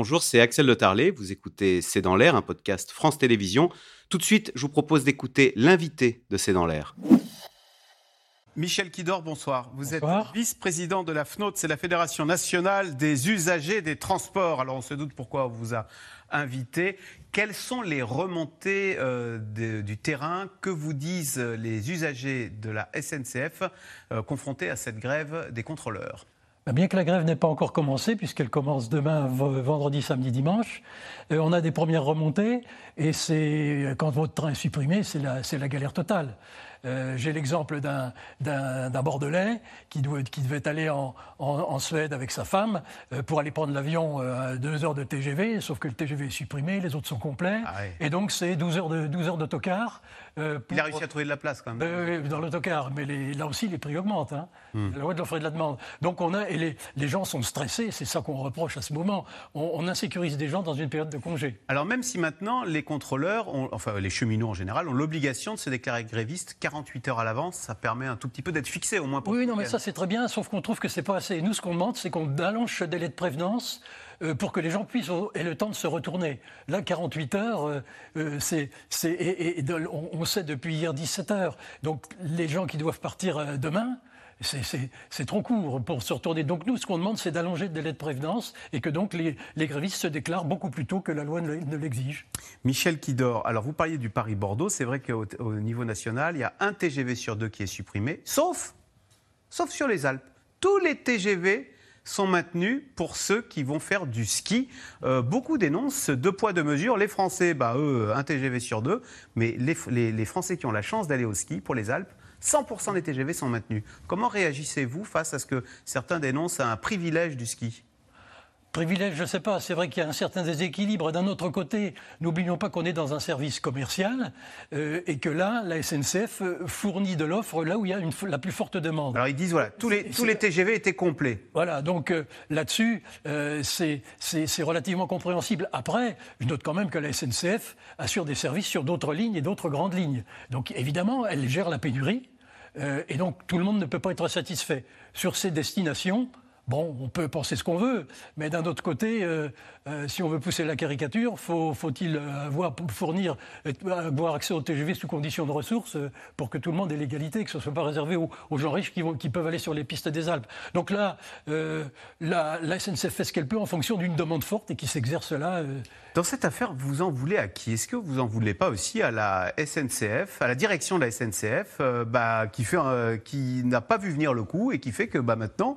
bonjour, c'est Axel Le Tarlet. Vous écoutez C'est dans l'air, un podcast France Télévisions. Tout de suite, je vous propose d'écouter l'invité de C'est dans l'air. Michel Kidor, bonsoir. Vous êtes vice-président de la FNOT, c'est la Fédération nationale des usagers des transports. Alors on se doute pourquoi on vous a invité. Quelles sont les remontées du terrain? Que vous disent les usagers de la SNCF confrontés à cette grève des contrôleurs? Bien que la grève n'ait pas encore commencé, puisqu'elle commence demain, vendredi, samedi, dimanche, on a des premières remontées, et c'est, quand votre train est supprimé, c'est la galère totale. J'ai l'exemple d'un Bordelais qui devait aller en Suède avec sa femme pour aller prendre l'avion 2 heures de TGV, sauf que le TGV est supprimé, les autres sont complets, et donc c'est 12 heures d'autocar. Il a réussi à trouver de la place quand même. Dans l'autocar, mais là aussi les prix augmentent, la loi de l'offre et de la demande. Donc les gens sont stressés, c'est ça qu'on reproche à ce moment. On insécurise des gens dans une période de congé. Alors même si maintenant les contrôleurs, enfin les cheminots en général, ont l'obligation de se déclarer grévistes 48 heures à l'avance, ça permet un tout petit peu d'être fixé au moins pour... Oui, non mais ça c'est très bien, sauf qu'on trouve que c'est pas assez. Nous ce qu'on demande c'est qu'on allonge ce délai de prévenance pour que les gens aient le temps de se retourner. Là, 48 heures, on sait depuis hier 17 heures. Donc, les gens qui doivent partir demain, c'est trop court pour se retourner. Donc, nous, ce qu'on demande, c'est d'allonger le délai de prévenance et que donc les grévistes se déclarent beaucoup plus tôt que la loi ne l'exige. Michel Kidor, alors vous parliez du Paris-Bordeaux. C'est vrai qu'au niveau national, il y a un TGV sur 2 qui est supprimé, sauf sur les Alpes. Tous les TGV sont maintenus pour ceux qui vont faire du ski. Beaucoup dénoncent 2 poids 2 mesures. Les Français, eux, un TGV sur 2. Mais les Français qui ont la chance d'aller au ski, pour les Alpes, 100% des TGV sont maintenus. Comment réagissez-vous face à ce que certains dénoncent un privilège du ski ? Privilège, je ne sais pas, c'est vrai qu'il y a un certain déséquilibre. D'un autre côté, n'oublions pas qu'on est dans un service commercial et que là, la SNCF fournit de l'offre là où il y a la plus forte demande. Alors ils disent, voilà, tous les TGV étaient complets. Voilà, donc là-dessus, c'est relativement compréhensible. Après, je note quand même que la SNCF assure des services sur d'autres lignes et d'autres grandes lignes. Donc évidemment, elle gère la pénurie et donc tout le monde ne peut pas être satisfait. Sur ces destinations, bon, on peut penser ce qu'on veut, mais d'un autre côté, si on veut pousser la caricature, faut-il avoir accès au TGV sous conditions de ressources pour que tout le monde ait l'égalité, que ce ne soit pas réservé aux gens riches qui peuvent aller sur les pistes des Alpes. Donc là, la SNCF fait ce qu'elle peut en fonction d'une demande forte et qui s'exerce là. Dans cette affaire, vous en voulez à qui? Est-ce que vous en voulez pas aussi à la SNCF, à la direction de la SNCF, qui n'a pas vu venir le coup et qui fait que maintenant,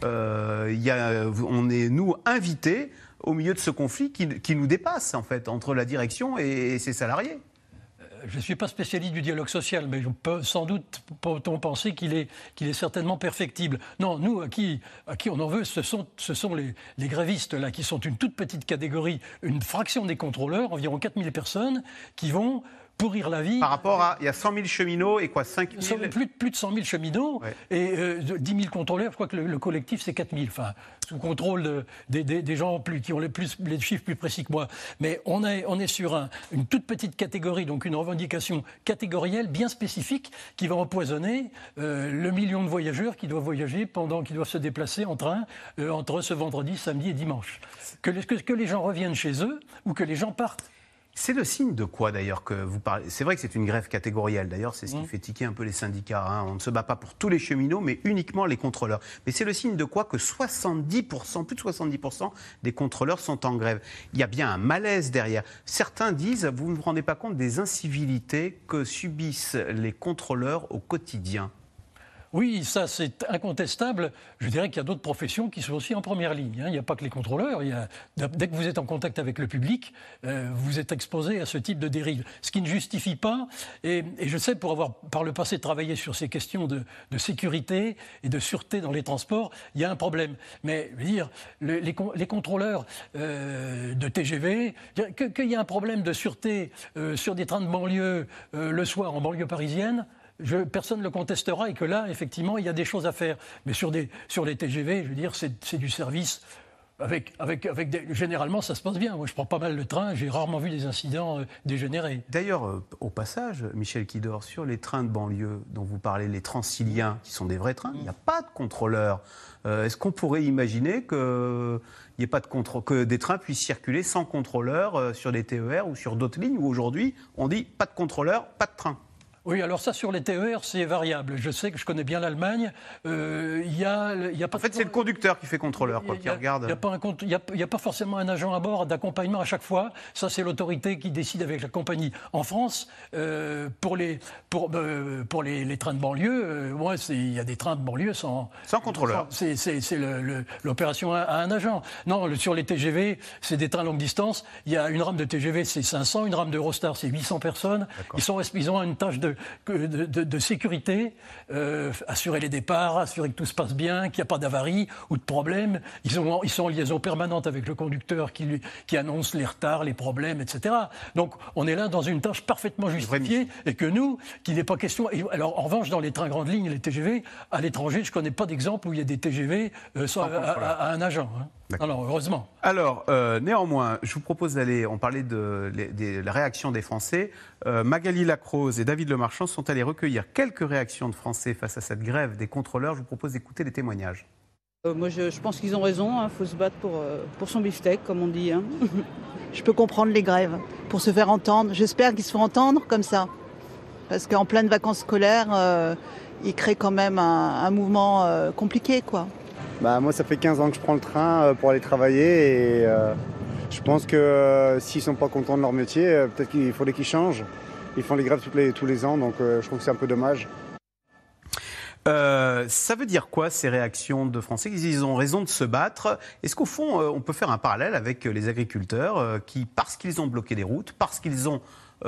on est, nous, invités au milieu de ce conflit qui nous dépasse, en fait, entre la direction et ses salariés? Je ne suis pas spécialiste du dialogue social, mais sans doute peut-on penser qu'il est certainement perfectible. Non, nous, à qui on en veut, ce sont les grévistes, là, qui sont une toute petite catégorie, une fraction des contrôleurs, environ 4000 personnes, qui vont pourrir la vie. Par rapport à, il y a 100 000 cheminots et quoi, 5 000 ? Plus de 100 000 cheminots, ouais. Et 10 000 contrôleurs. Je crois que le collectif, c'est 4 000. Enfin, sous contrôle des gens qui ont les chiffres plus précis que moi. Mais on est sur une toute petite catégorie, donc une revendication catégorielle bien spécifique qui va empoisonner le million de voyageurs qui doivent voyager qui doivent se déplacer en train entre ce vendredi, samedi et dimanche. Que les gens reviennent chez eux ou que les gens partent. C'est le signe de quoi d'ailleurs que vous parlez? C'est vrai que c'est une grève catégorielle, d'ailleurs c'est ce qui fait tiquer un peu les syndicats. On ne se bat pas pour tous les cheminots, mais uniquement les contrôleurs. Mais c'est le signe de quoi que 70%, plus de 70% des contrôleurs sont en grève. Il y a bien un malaise derrière. Certains disent, vous ne vous rendez pas compte des incivilités que subissent les contrôleurs au quotidien? Oui, ça c'est incontestable. Je dirais qu'il y a d'autres professions qui sont aussi en première ligne. Il n'y a pas que les contrôleurs. Dès que vous êtes en contact avec le public, vous êtes exposé à ce type de dérive. Ce qui ne justifie pas, et je sais pour avoir par le passé travaillé sur ces questions de sécurité et de sûreté dans les transports, il y a un problème. Mais je veux dire, les contrôleurs de TGV, qu'il y a un problème de sûreté sur des trains de banlieue le soir en banlieue parisienne, personne ne le contestera et que là, effectivement, il y a des choses à faire. Mais sur les TGV, je veux dire, c'est du service Généralement, ça se passe bien. Moi, je prends pas mal le train. J'ai rarement vu des incidents dégénérer. D'ailleurs, au passage, Michel Quidor, sur les trains de banlieue dont vous parlez, les Transiliens, qui sont des vrais trains, il n'y a pas de contrôleur. Est-ce qu'on pourrait imaginer que des trains puissent circuler sans contrôleur sur des TER ou sur d'autres lignes où aujourd'hui, on dit pas de contrôleur, pas de train? Oui, alors ça, sur les TER, c'est variable. Je sais que je connais bien l'Allemagne. Y a pas en fait, c'est le conducteur qui fait contrôleur, qui regarde. Il n'y a pas forcément un agent à bord d'accompagnement à chaque fois. Ça, c'est l'autorité qui décide avec la compagnie. En France, pour les trains de banlieue, il y a des trains de banlieue sans contrôleur. C'est l'opération à un agent. Non, sur les TGV, c'est des trains longue distance. Il y a une rame de TGV, c'est 500. Une rame d'Eurostar, c'est 800 personnes. Ils ont une tâche de sécurité, assurer les départs, assurer que tout se passe bien, qu'il n'y a pas d'avarie ou de problème. Ils sont en liaison permanente avec le conducteur qui annonce les retards, les problèmes, etc. Donc on est là dans une tâche parfaitement justifiée et que nous, qu'il n'est pas question... Alors en revanche, dans les trains grandes lignes, les TGV, à l'étranger, je ne connais pas d'exemple où il y a des TGV à un agent. Alors, heureusement. Alors, néanmoins, je vous propose d'aller... On parlait de la réaction des Français. Magali Lacrose et David Lemarchand sont allés recueillir quelques réactions de Français face à cette grève des contrôleurs. Je vous propose d'écouter les témoignages. Moi, je pense qu'ils ont raison. Il faut se battre pour son beefsteak, comme on dit. Je peux comprendre les grèves pour se faire entendre. J'espère qu'ils se font entendre comme ça. Parce qu'en pleine vacances scolaires, ils créent quand même un mouvement compliqué, quoi. Moi, ça fait 15 ans que je prends le train pour aller travailler et je pense que s'ils ne sont pas contents de leur métier, peut-être qu'il faudrait qu'ils changent. Ils font les grèves tous les ans, donc je trouve que c'est un peu dommage. Ça veut dire quoi, ces réactions de Français? Ils ont raison de se battre. Est-ce qu'au fond, on peut faire un parallèle avec les agriculteurs qui, parce qu'ils ont bloqué des routes, parce qu'ils ont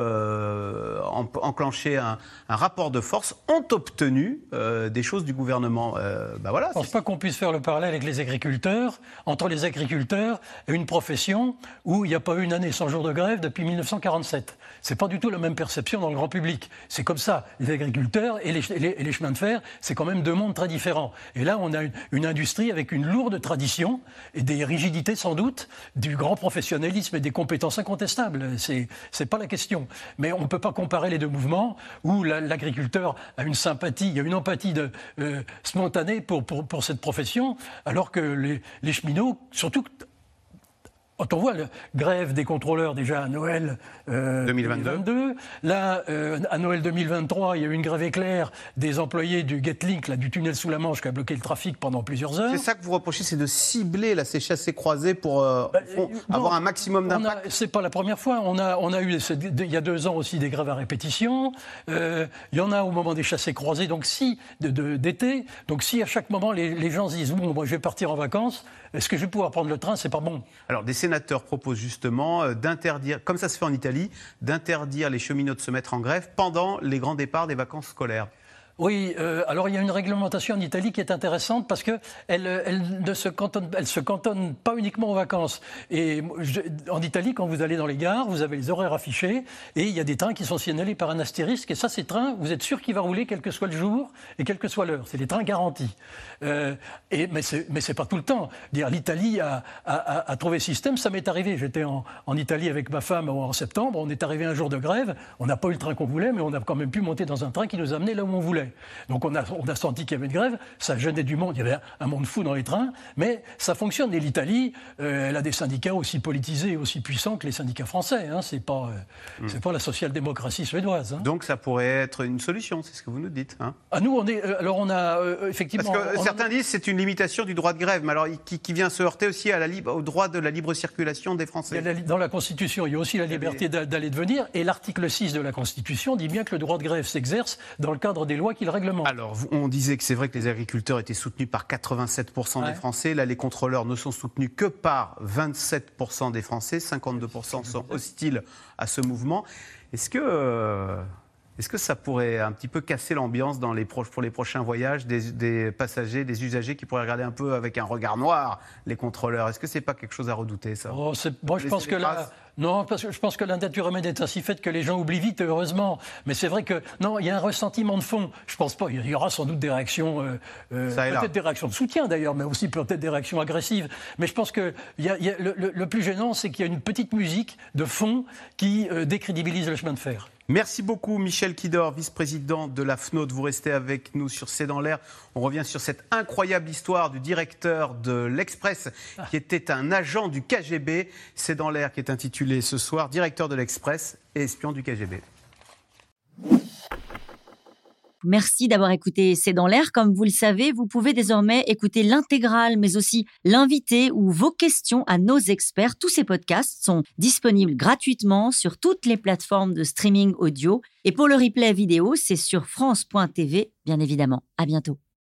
enclenché un rapport de force, ont obtenu des choses du gouvernement. Voilà, je ne pense pas qu'on puisse faire le parallèle avec les agriculteurs, entre les agriculteurs et une profession où il n'y a pas eu une année sans jour de grève depuis 1947. Ce n'est pas du tout la même perception dans le grand public. C'est comme ça. Les agriculteurs et les chemins de fer, c'est quand même deux mondes très différents. Et là, on a une industrie avec une lourde tradition et des rigidités sans doute, du grand professionnalisme et des compétences incontestables. C'est pas la question. Mais on ne peut pas comparer les deux mouvements où l'agriculteur a une sympathie, il y a une empathie spontanée pour cette profession, alors que les cheminots, surtout... Quand on voit la grève des contrôleurs déjà à Noël 2022, là, à Noël 2023, il y a eu une grève éclair des employés du Getlink, du tunnel sous la Manche, qui a bloqué le trafic pendant plusieurs heures. C'est ça que vous reprochez, c'est de cibler ces chassés-croisés pour avoir un maximum d'impact. C'est pas la première fois. On a eu, il y a 2 ans aussi, des grèves à répétition. Il y en a au moment des chassés-croisés, donc d'été. Donc si à chaque moment, les gens se disent « Bon, moi, je vais partir en vacances, est-ce que je vais pouvoir prendre le train ?» C'est pas bon. Alors, des sénateurs proposent justement d'interdire, comme ça se fait en Italie, d'interdire les cheminots de se mettre en grève pendant les grands départs des vacances scolaires. Oui, alors il y a une réglementation en Italie qui est intéressante parce qu'elle ne se cantonne pas uniquement aux vacances. Et en Italie, quand vous allez dans les gares, vous avez les horaires affichés et il y a des trains qui sont signalés par un astérisque. Et ça, ces trains, vous êtes sûr qu'il va rouler quel que soit le jour et quelle que soit l'heure. C'est des trains garantis. Mais c'est pas tout le temps. L'Italie a trouvé ce système. Ça m'est arrivé. J'étais en Italie avec ma femme en septembre. On est arrivé un jour de grève. On n'a pas eu le train qu'on voulait, mais on a quand même pu monter dans un train qui nous amenait là où on voulait. Donc on a senti qu'il y avait une grève, ça gênait du monde, il y avait un monde fou dans les trains, mais ça fonctionne. Et l'Italie, elle a des syndicats aussi politisés et aussi puissants que les syndicats français. C'est pas la social-démocratie suédoise. Donc ça pourrait être une solution, c'est ce que vous nous dites. Nous, on a effectivement... Parce que certains disent que c'est une limitation du droit de grève, mais alors qui vient se heurter aussi au droit de la libre circulation des Français. Dans la Constitution, il y a aussi la liberté d'aller et de venir, et l'article 6 de la Constitution dit bien que le droit de grève s'exerce dans le cadre des lois qui le réglementent. Alors, on disait que c'est vrai que les agriculteurs étaient soutenus par 87% des Français. Là, les contrôleurs ne sont soutenus que par 27% des Français. 52% sont hostiles à ce mouvement. Est-ce que Est-ce que ça pourrait un petit peu casser l'ambiance pour les prochains voyages des passagers, des usagers qui pourraient regarder un peu avec un regard noir les contrôleurs? Est-ce que c'est pas quelque chose à redouter, ça? Moi, je pense que non, parce que je pense que la nature humaine est ainsi faite que les gens oublient vite, heureusement. Mais c'est vrai que, non, il y a un ressentiment de fond. Je pense pas. Il y aura sans doute des réactions, peut-être des réactions de soutien d'ailleurs, mais aussi peut-être des réactions agressives. Mais je pense que le plus gênant, c'est qu'il y a une petite musique de fond qui décrédibilise le chemin de fer. Merci beaucoup Michel Kidor, vice-président de la FNOT. Vous restez avec nous sur C'est dans l'air. On revient sur cette incroyable histoire du directeur de l'Express qui était un agent du KGB. C'est dans l'air qui est intitulé ce soir « Directeur de l'Express et espion du KGB ». Merci d'avoir écouté C'est dans l'air. Comme vous le savez, vous pouvez désormais écouter l'intégrale, mais aussi l'invité ou vos questions à nos experts. Tous ces podcasts sont disponibles gratuitement sur toutes les plateformes de streaming audio. Et pour le replay vidéo, c'est sur France.tv, bien évidemment. À bientôt.